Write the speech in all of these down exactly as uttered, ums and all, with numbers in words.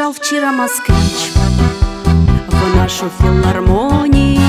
Приезжал вчера москвич в нашу филармонию.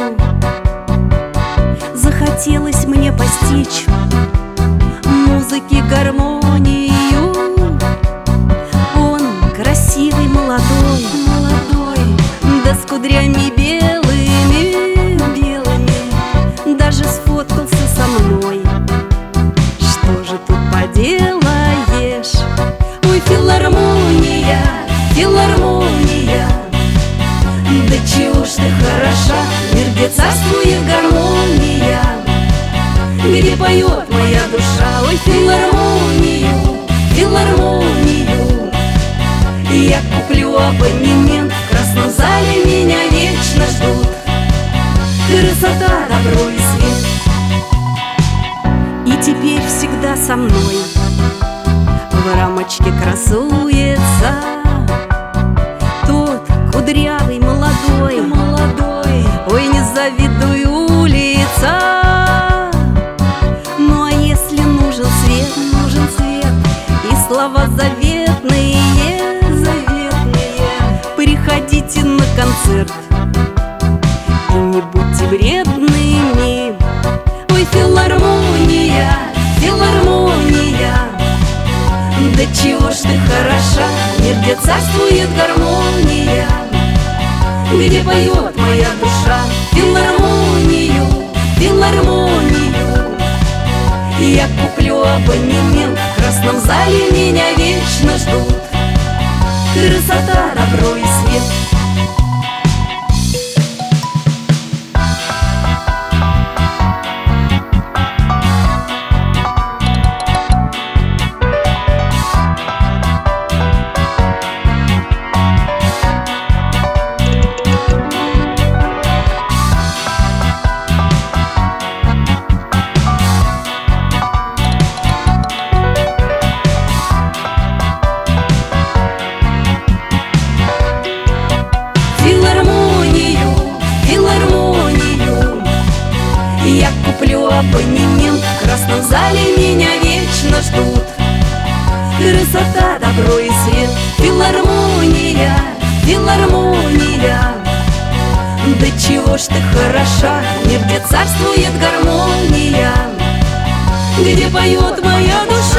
Захотелось мне постичь музыки гармонию. Он красивый, молодой, молодой, да с кудрями белыми, белыми, даже сфоткался со мной. Что же тут поделаешь? Ой, филармония, филармония, да чего ж ты хороша, мир, где царствует гармония, где поет моя душа. Ой, филармонию, филармонию, я куплю абонемент, в красном зале меня вечно ждут. Красота, добро и свет, и теперь всегда со мной в рамочке красуется тот кудрявый, молодой, молодой. Ой, не завидую лица. Ну а если нужен свет, нужен свет, и слова заветные, заветные, приходите на концерт и не будьте вредными. Ой, филармония, филармония, да чего ж ты хороша, мир, где царствует гармония, где поет моя душа. Филармонию, филармонию, я куплю абонемент, в красном зале меня вечно ждут. Красота, добро и свет. Я куплю абонемент, в красном зале меня вечно ждут. Красота, добро и свет. Филармония, филармония, да чего ж ты хороша, мир, где царствует гармония, где поет моя душа.